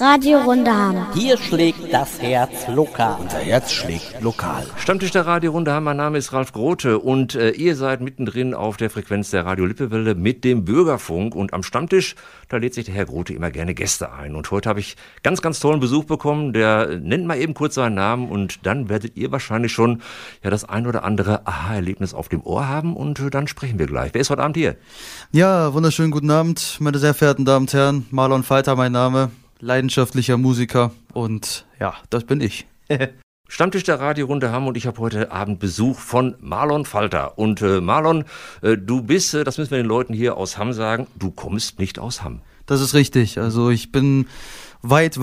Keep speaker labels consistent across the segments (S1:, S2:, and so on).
S1: Radio Runde Ham.
S2: Hier schlägt das Herz lokal.
S3: Unser Herz schlägt lokal.
S4: Stammtisch der Radio Runde Ham, mein Name ist Ralf Grote und ihr seid mittendrin auf der Frequenz der Radio Lippewelle mit dem Bürgerfunk. Und am Stammtisch, da lädt sich der Herr Grote immer gerne Gäste ein. Und heute habe ich ganz, ganz tollen Besuch bekommen. Der nennt mal eben kurz seinen Namen und dann werdet ihr wahrscheinlich schon das ein oder andere Aha-Erlebnis auf dem Ohr haben. Und dann sprechen wir gleich. Wer ist heute Abend hier?
S5: Ja, wunderschönen guten Abend, meine sehr verehrten Damen und Herren. Marlon Falter, mein Name. Leidenschaftlicher Musiker und ja, das bin ich.
S4: Stammtisch der Radiorunde Hamm und ich habe heute Abend Besuch von Marlon Falter. Und Marlon, du bist, das müssen wir den Leuten hier aus Hamm sagen, du kommst nicht aus Hamm.
S5: Das ist richtig, also ich bin weit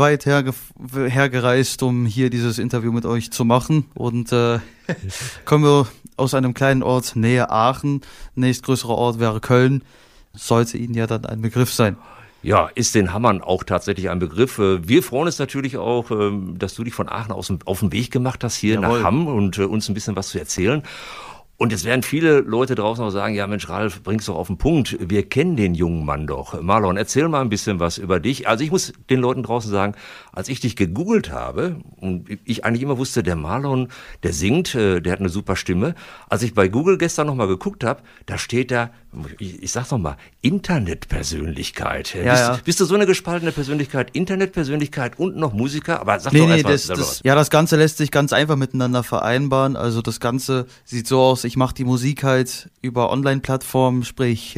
S5: hergereist, um hier dieses Interview mit euch zu machen und kommen wir aus einem kleinen Ort nähe Aachen, nächstgrößerer Ort wäre Köln, sollte Ihnen ja dann ein Begriff sein.
S4: Ja, ist den Hammern auch tatsächlich ein Begriff. Wir freuen uns natürlich auch, dass du dich von Aachen auf den Weg gemacht hast hier nach Hamm und uns ein bisschen was zu erzählen. Und jetzt werden viele Leute draußen auch sagen, ja Mensch Ralf, bring's doch auf den Punkt. Wir kennen den jungen Mann doch. Marlon, erzähl mal ein bisschen was über dich. Also ich muss den Leuten draußen sagen, als ich dich gegoogelt habe und ich eigentlich immer wusste, der Marlon, der singt, der hat eine super Stimme. Als ich bei Google gestern nochmal geguckt habe, da steht da, ich sag's nochmal, Internetpersönlichkeit. Bist du so eine gespaltene Persönlichkeit, Internetpersönlichkeit und noch Musiker? Aber sag doch einfach was.
S5: Das Ganze lässt sich ganz einfach miteinander vereinbaren. Also das Ganze sieht so aus, ich mache die Musik halt über Online-Plattformen, sprich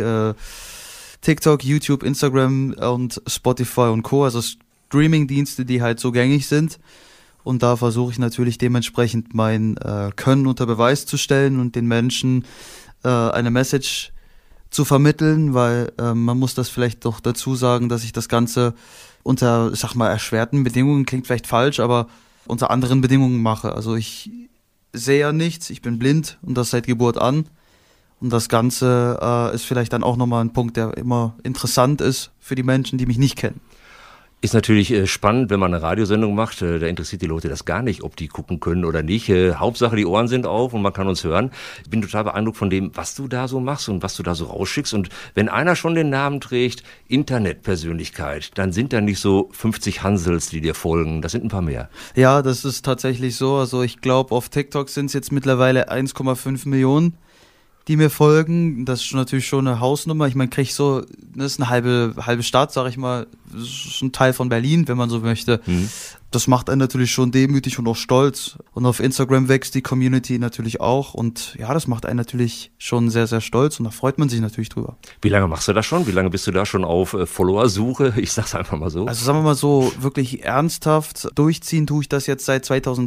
S5: TikTok, YouTube, Instagram und Spotify und Co., also Streaming-Dienste, die halt so gängig sind. Und da versuche ich natürlich dementsprechend mein Können unter Beweis zu stellen und den Menschen eine Message zu vermitteln, weil man muss das vielleicht doch dazu sagen, dass ich das Ganze unter, erschwerten Bedingungen, klingt vielleicht falsch, aber unter anderen Bedingungen mache. Also ich sehe ja nichts, ich bin blind und das seit Geburt an. Und das Ganze ist vielleicht dann auch nochmal ein Punkt, der immer interessant ist für die Menschen, die mich nicht kennen.
S4: Ist natürlich spannend, wenn man eine Radiosendung macht, da interessiert die Leute das gar nicht, ob die gucken können oder nicht. Hauptsache die Ohren sind auf und man kann uns hören. Ich bin total beeindruckt von dem, was du da so machst und was du da so rausschickst. Und wenn einer schon den Namen trägt, Internetpersönlichkeit, dann sind da nicht so 50 Hansels, die dir folgen. Das sind ein paar mehr. Ja,
S5: das ist tatsächlich so. Also ich glaube, auf TikTok sind es jetzt mittlerweile 1,5 Millionen. Die mir folgen, das ist natürlich schon eine Hausnummer. Ich meine, das ist eine halbe Stadt, sag ich mal, das ist ein Teil von Berlin, wenn man so möchte. Mhm. Das macht einen natürlich schon demütig und auch stolz. Und auf Instagram wächst die Community natürlich auch. Und ja, das macht einen natürlich schon sehr, sehr stolz. Und da freut man sich natürlich drüber.
S4: Wie lange machst du das schon? Wie lange bist du da schon auf Followersuche? Ich sag's einfach mal so.
S5: Also sagen wir mal so, wirklich ernsthaft durchziehen tue ich das jetzt seit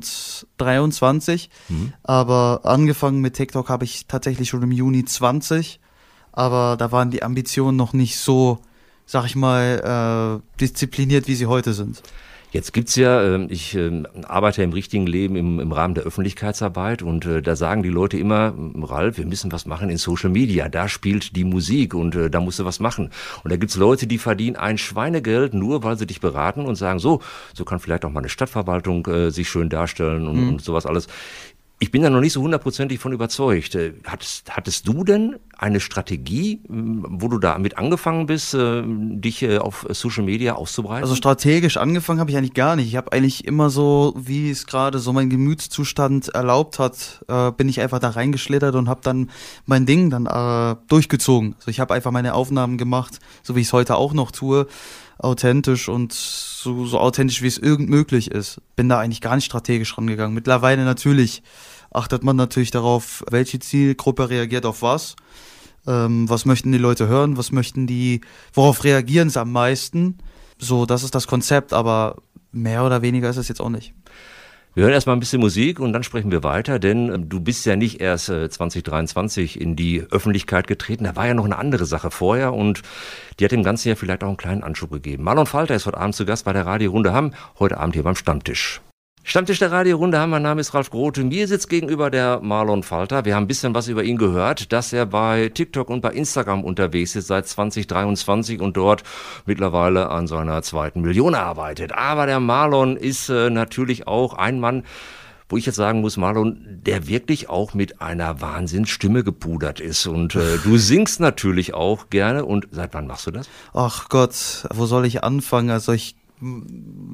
S5: 2023. Mhm. Aber angefangen mit TikTok habe ich tatsächlich schon im Juni 20. Aber da waren die Ambitionen noch nicht so, sag ich mal, diszipliniert, wie sie heute sind.
S4: Jetzt gibt's ja, ich arbeite im richtigen Leben im Rahmen der Öffentlichkeitsarbeit und da sagen die Leute immer, Ralf, wir müssen was machen in Social Media, da spielt die Musik und da musst du was machen. Und da gibt's Leute, die verdienen ein Schweinegeld, nur weil sie dich beraten und sagen, so kann vielleicht auch mal eine Stadtverwaltung sich schön darstellen und sowas alles. Ich bin da noch nicht so hundertprozentig von überzeugt. Hattest du denn eine Strategie, wo du da mit angefangen bist, dich auf Social Media auszubreiten?
S5: Also strategisch angefangen habe ich eigentlich gar nicht. Ich habe eigentlich immer so, wie es gerade so mein Gemütszustand erlaubt hat, bin ich einfach da reingeschlittert und habe dann mein Ding dann durchgezogen. Also ich habe einfach meine Aufnahmen gemacht, so wie ich es heute auch noch tue, authentisch und so authentisch, wie es irgend möglich ist. Bin da eigentlich gar nicht strategisch rangegangen. Mittlerweile natürlich achtet man natürlich darauf, welche Zielgruppe reagiert auf was. Was möchten die Leute hören? Worauf reagieren sie am meisten? So, das ist das Konzept, aber mehr oder weniger ist es jetzt auch nicht.
S4: Wir hören erstmal ein bisschen Musik und dann sprechen wir weiter, denn du bist ja nicht erst 2023 in die Öffentlichkeit getreten. Da war ja noch eine andere Sache vorher und die hat dem Ganzen ja vielleicht auch einen kleinen Anschub gegeben. Marlon Falter ist heute Abend zu Gast bei der Radio Runde Hamm, heute Abend hier beim Stammtisch. Stammtisch der Radio Runde Hamm, mein Name ist Ralf Grote. Mir sitzt gegenüber der Marlon Falter. Wir haben ein bisschen was über ihn gehört, dass er bei TikTok und bei Instagram unterwegs ist seit 2023 und dort mittlerweile an seiner 2. Million arbeitet. Aber der Marlon ist natürlich auch ein Mann, wo ich jetzt sagen muss, Marlon, der wirklich auch mit einer Wahnsinnsstimme gepudert ist. Und du singst natürlich auch gerne. Und seit wann machst du das?
S5: Ach Gott, wo soll ich anfangen? Also ich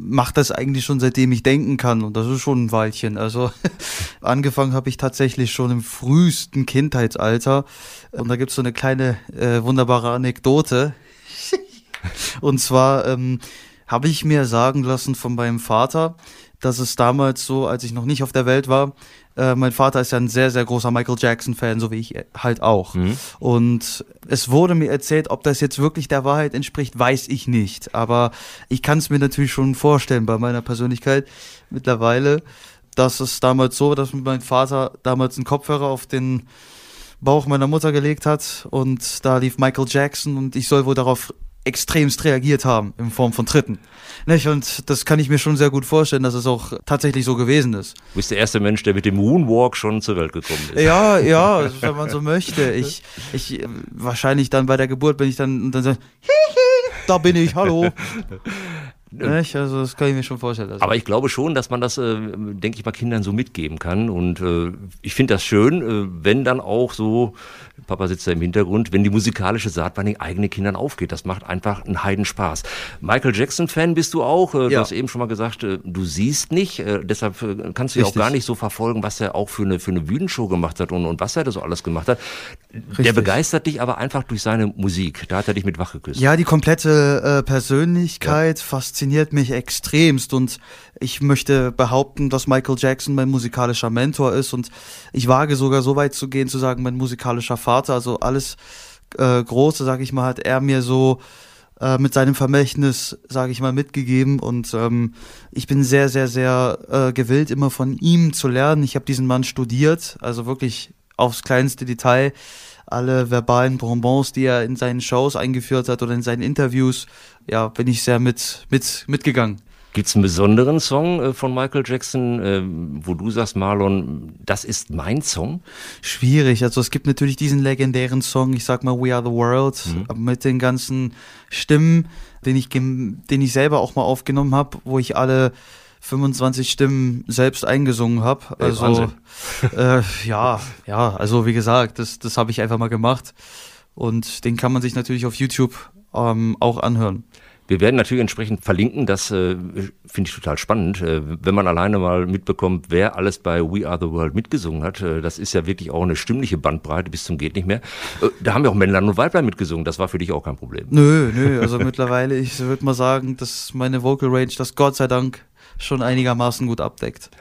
S5: mache das eigentlich schon seitdem ich denken kann und das ist schon ein Weilchen. Also angefangen habe ich tatsächlich schon im frühesten Kindheitsalter und da gibt's so eine kleine wunderbare Anekdote. Und zwar habe ich mir sagen lassen von meinem Vater, dass es damals so, als ich noch nicht auf der Welt war, mein Vater ist ja ein sehr, sehr großer Michael Jackson-Fan, so wie ich halt auch. Und es wurde mir erzählt, ob das jetzt wirklich der Wahrheit entspricht, weiß ich nicht. Aber ich kann es mir natürlich schon vorstellen bei meiner Persönlichkeit mittlerweile, dass es damals so, dass mein Vater damals einen Kopfhörer auf den Bauch meiner Mutter gelegt hat und da lief Michael Jackson und ich soll wohl darauf extremst reagiert haben in Form von Tritten. Nicht? Und das kann ich mir schon sehr gut vorstellen, dass es auch tatsächlich so gewesen ist.
S4: Du bist der erste Mensch, der mit dem Moonwalk schon zur Welt gekommen ist.
S5: Ja, wenn man so möchte. Ich wahrscheinlich dann bei der Geburt bin ich dann so, da bin ich, hallo. Nicht? Also das kann ich mir schon vorstellen. Also.
S4: Aber ich glaube schon, dass man das, denke ich mal, Kindern so mitgeben kann. Und ich finde das schön, wenn dann auch so, Papa sitzt da im Hintergrund, wenn die musikalische Saat bei den eigenen Kindern aufgeht. Das macht einfach einen Heidenspaß. Michael Jackson-Fan bist du auch. Du hast eben schon mal gesagt, du siehst nicht. Deshalb kannst du ja auch gar nicht so verfolgen, was er auch für eine Bühnenshow gemacht hat und was er da so alles gemacht hat. Richtig. Der begeistert dich aber einfach durch seine Musik. Da hat er dich mit wach geküsst.
S5: Ja, die komplette Persönlichkeit fasziniert mich extremst und ich möchte behaupten, dass Michael Jackson mein musikalischer Mentor ist und ich wage sogar so weit zu gehen, zu sagen, mein musikalischer Vater, also alles Große, sag ich mal, hat er mir so mit seinem Vermächtnis, sage ich mal, mitgegeben und ich bin sehr, sehr, sehr gewillt, immer von ihm zu lernen. Ich habe diesen Mann studiert, also wirklich aufs kleinste Detail. Alle verbalen Bonbons, die er in seinen Shows eingeführt hat oder in seinen Interviews, ja, bin ich sehr mitgegangen.
S4: Gibt's einen besonderen Song von Michael Jackson, wo du sagst, Marlon, das ist mein Song?
S5: Schwierig. Also es gibt natürlich diesen legendären Song, ich sag mal We Are the World, mit den ganzen Stimmen, den ich selber auch mal aufgenommen habe, wo ich alle 25 Stimmen selbst eingesungen habe. Also also wie gesagt, das habe ich einfach mal gemacht und den kann man sich natürlich auf YouTube auch anhören.
S4: Wir werden natürlich entsprechend verlinken, das finde ich total spannend, wenn man alleine mal mitbekommt, wer alles bei We Are the World mitgesungen hat. Das ist ja wirklich auch eine stimmliche Bandbreite bis zum geht nicht mehr. Da haben ja auch Männlein und Weiblein mitgesungen, das war für dich auch kein Problem.
S5: Nö, also mittlerweile, ich würde mal sagen, dass meine Vocal Range das Gott sei Dank schon einigermaßen gut abdeckt.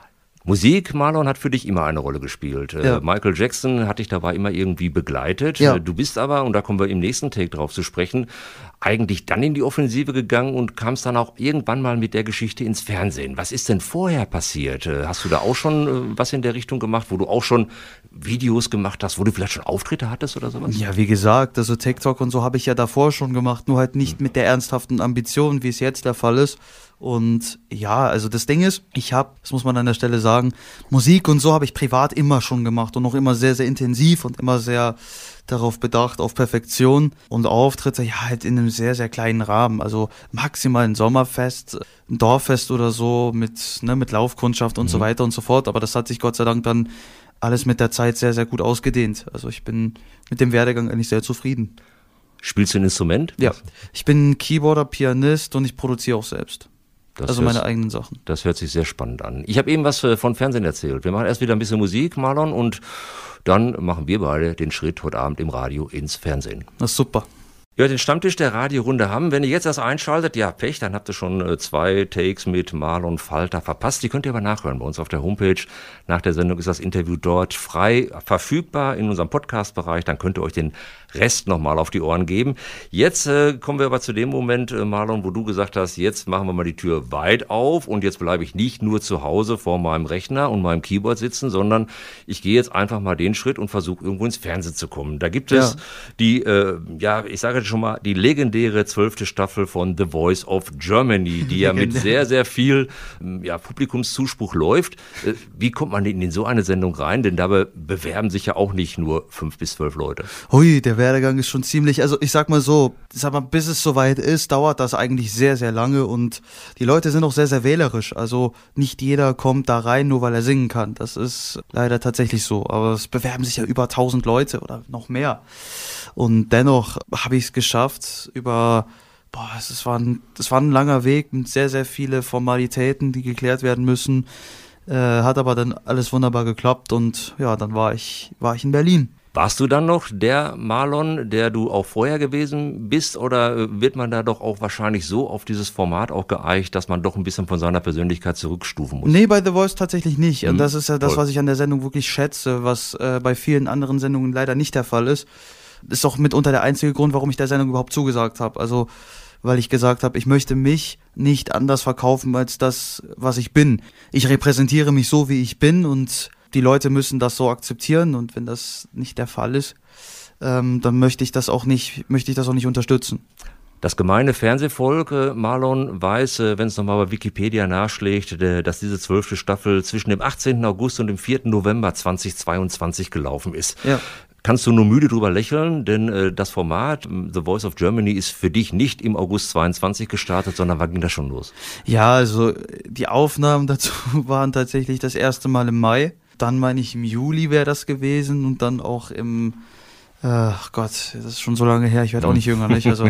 S4: Musik, Marlon, hat für dich immer eine Rolle gespielt. Ja. Michael Jackson hat dich dabei immer irgendwie begleitet. Ja. Du bist aber, und da kommen wir im nächsten Take drauf zu sprechen, eigentlich dann in die Offensive gegangen und kamst dann auch irgendwann mal mit der Geschichte ins Fernsehen. Was ist denn vorher passiert? Hast du da auch schon was in der Richtung gemacht, wo du auch schon Videos gemacht hast, wo du vielleicht schon Auftritte hattest oder sowas?
S5: Ja, wie gesagt, also TikTok und so habe ich ja davor schon gemacht, nur halt nicht mit der ernsthaften Ambition, wie es jetzt der Fall ist. Und ja, also das Ding ist, das muss man an der Stelle sagen, Musik und so habe ich privat immer schon gemacht und auch immer sehr, sehr intensiv und immer sehr darauf bedacht, auf Perfektion und Auftritte, ja, halt in einem sehr, sehr kleinen Rahmen, also maximal ein Sommerfest, ein Dorffest oder so mit Laufkundschaft und so weiter und so fort, aber das hat sich Gott sei Dank dann alles mit der Zeit sehr, sehr gut ausgedehnt, also ich bin mit dem Werdegang eigentlich sehr zufrieden.
S4: Spielst du ein Instrument?
S5: Ja, ich bin Keyboarder, Pianist und ich produziere auch selbst. Also meine eigenen Sachen.
S4: Das hört sich sehr spannend an. Ich habe eben was von Fernsehen erzählt. Wir machen erst wieder ein bisschen Musik, Marlon, und dann machen wir beide den Schritt heute Abend im Radio ins Fernsehen.
S5: Das ist super.
S4: Ja, den Stammtisch der Radiorunde haben. Wenn ihr jetzt erst einschaltet, ja, Pech, dann habt ihr schon 2 Takes mit Marlon Falter verpasst. Die könnt ihr aber nachhören bei uns auf der Homepage. Nach der Sendung ist das Interview dort frei verfügbar in unserem Podcast-Bereich. Dann könnt ihr euch den Rest nochmal auf die Ohren geben. Jetzt kommen wir aber zu dem Moment, Marlon, wo du gesagt hast, jetzt machen wir mal die Tür weit auf und jetzt bleibe ich nicht nur zu Hause vor meinem Rechner und meinem Keyboard sitzen, sondern ich gehe jetzt einfach mal den Schritt und versuche irgendwo ins Fernsehen zu kommen. Da gibt es die, ich sage schon mal, die legendäre 12. Staffel von The Voice of Germany, die ja mit sehr, sehr viel Publikumszuspruch läuft. Wie kommt man in so eine Sendung rein? Denn dabei bewerben sich ja auch nicht nur 5 bis 12 Leute.
S5: Hui, der Werdegang ist schon ziemlich, also ich sag mal so, bis es soweit ist, dauert das eigentlich sehr, sehr lange und die Leute sind auch sehr, sehr wählerisch. Also nicht jeder kommt da rein, nur weil er singen kann. Das ist leider tatsächlich so. Aber es bewerben sich ja über 1000 Leute oder noch mehr. Und dennoch habe ich es geschafft, über Es war ein langer Weg mit sehr, sehr viele Formalitäten, die geklärt werden müssen. Hat aber dann alles wunderbar geklappt und ja, dann war ich in Berlin.
S4: Warst du dann noch der Marlon, der du auch vorher gewesen bist, oder wird man da doch auch wahrscheinlich so auf dieses Format auch geeicht, dass man doch ein bisschen von seiner Persönlichkeit zurückstufen muss?
S5: Nee, bei The Voice tatsächlich nicht. Und das ist ja das,
S4: Toll.
S5: was ich an der Sendung wirklich schätze, was bei vielen anderen Sendungen leider nicht der Fall ist. Ist auch mitunter der einzige Grund, warum ich der Sendung überhaupt zugesagt habe. Also, weil ich gesagt habe, ich möchte mich nicht anders verkaufen als das, was ich bin. Ich repräsentiere mich so, wie ich bin, und die Leute müssen das so akzeptieren, und wenn das nicht der Fall ist, dann möchte ich das auch nicht unterstützen.
S4: Das gemeine Fernsehvolk, Marlon, weiß, wenn es nochmal bei Wikipedia nachschlägt, dass diese 12. Staffel zwischen dem 18. August und dem 4. November 2022 gelaufen ist.
S5: Ja.
S4: Kannst du nur müde drüber lächeln, denn das Format The Voice of Germany ist für dich nicht im August 22 gestartet, sondern wann ging das schon los?
S5: Ja, also die Aufnahmen dazu waren tatsächlich das erste Mal im Mai. Dann meine ich im Juli wäre das gewesen, und dann auch im, ach Gott, das ist schon so lange her, ich werde auch nicht jünger, nicht? Also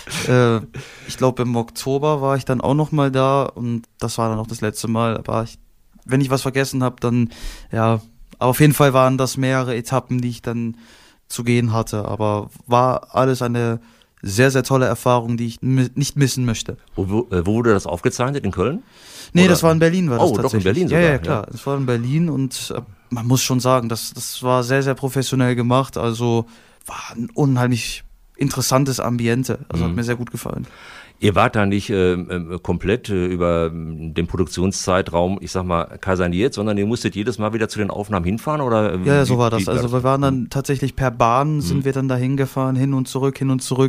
S5: ich glaube im Oktober war ich dann auch noch mal da, und das war dann auch das letzte Mal. Aber wenn ich was vergessen habe, dann ja. Aber auf jeden Fall waren das mehrere Etappen, die ich dann zu gehen hatte. Aber war alles eine sehr, sehr tolle Erfahrung, die ich nicht missen möchte.
S4: Wo wurde das aufgezeichnet? In Köln?
S5: Nee,
S4: Oder?
S5: Das war in Berlin. War das
S4: doch in Berlin
S5: sogar.
S4: sogar.
S5: Ja, klar. Das war in Berlin, und man muss schon sagen, das war sehr, sehr professionell gemacht. Also war ein unheimlich interessantes Ambiente. Also hat mir sehr gut gefallen.
S4: Ihr wart da nicht komplett über den Produktionszeitraum, ich sag mal, kaserniert, sondern ihr musstet jedes Mal wieder zu den Aufnahmen hinfahren, oder?
S5: Ja, so war das. Also wir waren dann tatsächlich per Bahn, sind wir dann da hingefahren, hin und zurück.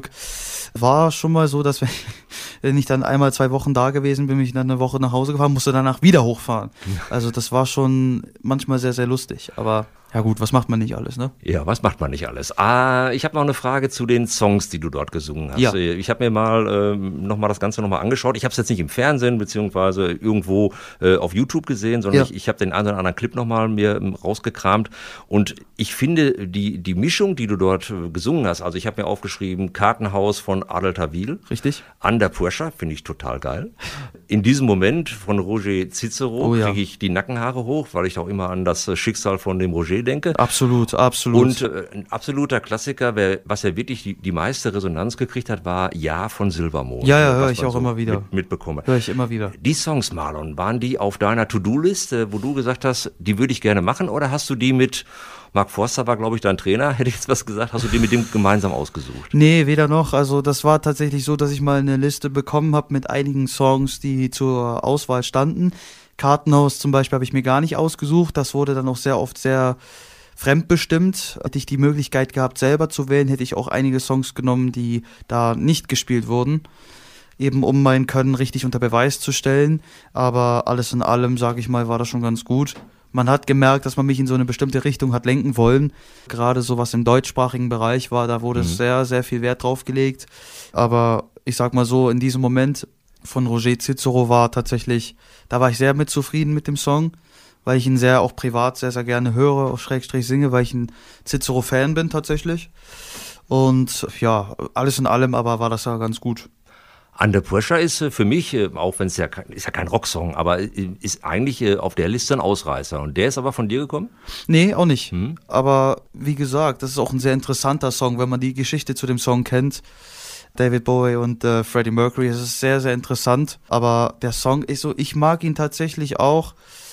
S5: War schon mal so, dass wenn ich dann einmal 2 Wochen da gewesen bin, bin ich dann eine Woche nach Hause gefahren, musste danach wieder hochfahren. Also das war schon manchmal sehr, sehr lustig. Aber ja gut, was macht man nicht alles, ne?
S4: Ja, was macht man nicht alles? Ich habe noch eine Frage zu den Songs, die du dort gesungen hast.
S5: Ja.
S4: Ich habe mir mal nochmal das Ganze nochmal angeschaut. Ich habe es jetzt nicht im Fernsehen beziehungsweise irgendwo auf YouTube gesehen, sondern ich habe den einen oder anderen Clip nochmal mir rausgekramt. Und ich finde die Mischung, die du dort gesungen hast, also ich habe mir aufgeschrieben, Kartenhaus von Adel Tawil.
S5: Richtig.
S4: Under Pressure, finde ich total geil. In diesem Moment von Roger Cicero kriege ich die Nackenhaare hoch, weil ich auch immer an das Schicksal von dem Roger denke.
S5: Absolut.
S4: Und ein absoluter Klassiker, was ja wirklich die meiste Resonanz gekriegt hat, war Ja von Silbermond.
S5: Ja, höre ich auch immer wieder.
S4: Mitbekomme.
S5: Höre ich immer wieder.
S4: Die Songs, Marlon, waren die auf deiner To-Do-Liste, wo du gesagt hast, die würde ich gerne machen, oder hast du die mit Mark Forster war, glaube ich, dein Trainer, hätte ich jetzt was gesagt. Hast du die mit dem gemeinsam ausgesucht?
S5: Nee, weder noch. Also das war tatsächlich so, dass ich mal eine Liste bekommen habe mit einigen Songs, die zur Auswahl standen. Kartenhaus zum Beispiel habe ich mir gar nicht ausgesucht. Das wurde dann auch sehr oft sehr fremdbestimmt. Hätte ich die Möglichkeit gehabt, selber zu wählen, hätte ich auch einige Songs genommen, die da nicht gespielt wurden. Eben um mein Können richtig unter Beweis zu stellen. Aber alles in allem, sage ich mal, war das schon ganz gut. Man hat gemerkt, dass man mich in so eine bestimmte Richtung hat lenken wollen. Gerade so was im deutschsprachigen Bereich war, da wurde sehr, sehr viel Wert drauf gelegt. Aber ich sag mal so, in diesem Moment von Roger Cicero war tatsächlich, da war ich sehr mit zufrieden mit dem Song, weil ich ihn sehr auch privat sehr, sehr gerne höre, auch Schrägstrich singe, weil ich ein Cicero-Fan bin tatsächlich. Und ja, alles in allem aber war das ja ganz gut.
S4: Under Pressure ist für mich, auch wenn es ist ja kein Rocksong, aber ist eigentlich auf der Liste ein Ausreißer. Und der ist aber von dir gekommen?
S5: Nee, auch nicht. Aber wie gesagt, das ist auch ein sehr interessanter Song, wenn man die Geschichte zu dem Song kennt. David Bowie und Freddie Mercury, es ist sehr, sehr interessant. Aber der Song ist so, ich mag ihn tatsächlich auch.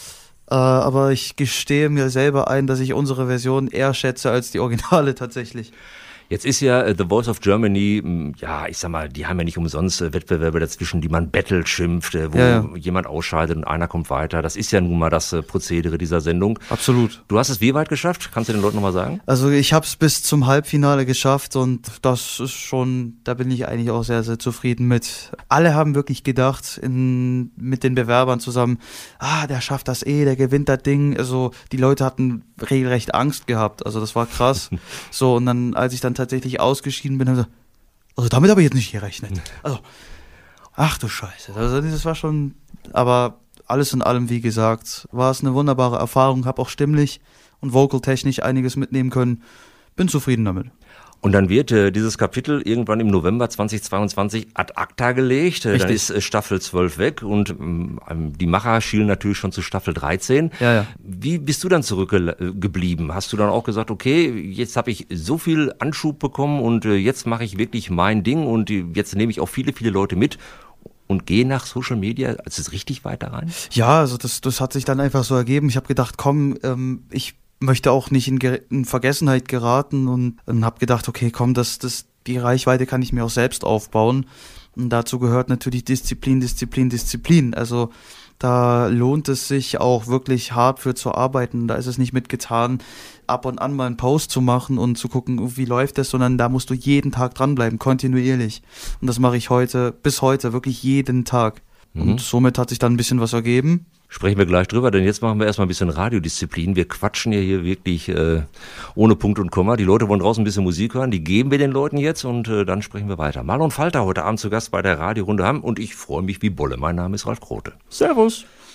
S5: Aber ich gestehe mir selber ein, dass ich unsere Version eher schätze als die Originale tatsächlich.
S4: Jetzt ist ja The Voice of Germany, ja, ich sag mal, die haben ja nicht umsonst Wettbewerbe dazwischen, die man Battle schimpft, wo jemand ausscheidet und einer kommt weiter. Das ist ja nun mal das Prozedere dieser Sendung.
S5: Absolut.
S4: Du hast es wie weit geschafft? Kannst du den Leuten nochmal sagen?
S5: Also ich habe es bis zum Halbfinale geschafft, und das ist schon, da bin ich eigentlich auch sehr, sehr zufrieden mit. Alle haben wirklich gedacht, mit den Bewerbern zusammen, der schafft das der gewinnt das Ding. Also die Leute hatten regelrecht Angst gehabt, also das war krass. So, und dann, als ich dann tatsächlich ausgeschieden bin, also damit habe ich jetzt nicht gerechnet. Also, ach du Scheiße. Also das war schon, aber alles in allem, wie gesagt, war es eine wunderbare Erfahrung, habe auch stimmlich und vocaltechnisch einiges mitnehmen können. Bin zufrieden damit.
S4: Und dann wird dieses Kapitel irgendwann im November 2022 ad acta gelegt. Dann ist Staffel 12 weg und die Macher schielen natürlich schon zu Staffel 13.
S5: Ja.
S4: Wie bist du dann zurückgeblieben? Hast du dann auch gesagt, okay, jetzt habe ich so viel Anschub bekommen und jetzt mache ich wirklich mein Ding und jetzt nehme ich auch viele, viele Leute mit und gehe nach Social Media, also ist richtig weiter rein?
S5: Ja, also das hat sich dann einfach so ergeben. Ich habe gedacht, komm, ich möchte auch nicht in Vergessenheit geraten und habe gedacht, okay, komm, die Reichweite kann ich mir auch selbst aufbauen. Und dazu gehört natürlich Disziplin. Also da lohnt es sich auch wirklich hart für zu arbeiten. Da ist es nicht mitgetan, ab und an mal einen Post zu machen und zu gucken, wie läuft das, sondern da musst du jeden Tag dranbleiben, kontinuierlich. Und das mache ich bis heute, wirklich jeden Tag. Und somit hat sich dann ein bisschen was ergeben.
S4: Sprechen wir gleich drüber, denn jetzt machen wir erstmal ein bisschen Radiodisziplin. Wir quatschen ja hier wirklich ohne Punkt und Komma. Die Leute wollen draußen ein bisschen Musik hören, die geben wir den Leuten jetzt und dann sprechen wir weiter. Marlon Falter heute Abend zu Gast bei der Radiorunde Hamm und ich freue mich wie Bolle. Mein Name ist Ralf Grote.
S3: Servus.